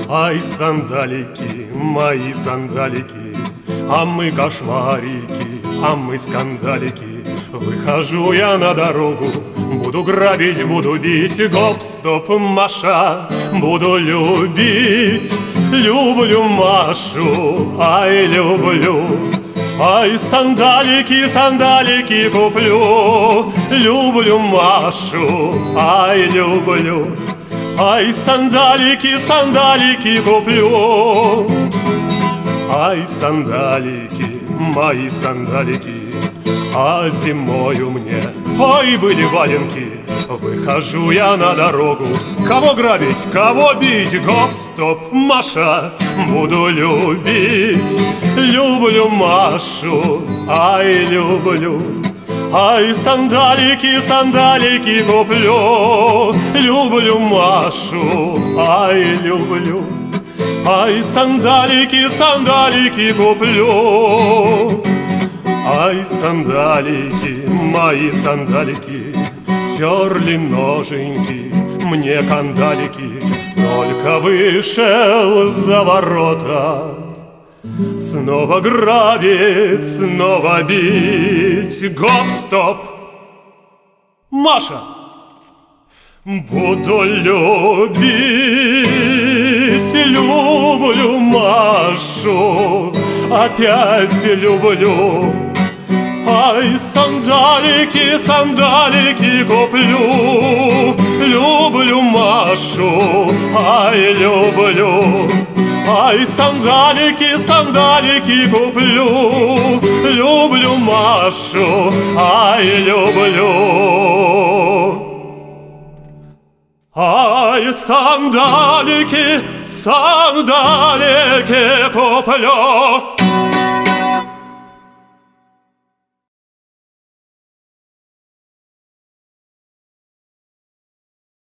Ай, сандалики, мои сандалики, а мы кошмарики, а мы скандалики. Выхожу я на дорогу, буду грабить, буду бить. Гоп-стоп, Маша, буду любить. Люблю Машу, ай, люблю. Ай, сандалики, сандалики куплю. Люблю Машу, ай, люблю. Ай, сандалики, сандалики куплю. Ай, сандалики, мои сандалики, а зимою мне, ой, были валенки. Выхожу я на дорогу, кого грабить, кого бить. Гоп-стоп, Маша, буду любить. Люблю Машу, ай, люблю. Ай, сандалики, сандалики куплю. Люблю Машу, ай, люблю. Ай, сандалики, сандалики куплю. Ай, сандалики, мои сандалики, терли ноженьки мне кандалики. Только вышел за ворота, снова грабить, снова бить. Гоп-стоп, Маша, буду любить. Люблю Машу, опять люблю. Ай, сандалики, сандалики куплю. Люблю Машу, ай, люблю. Ай, сандалики, сандалики куплю. Люблю Машу, ай, люблю. Ай, сандалики, сандалики куплю.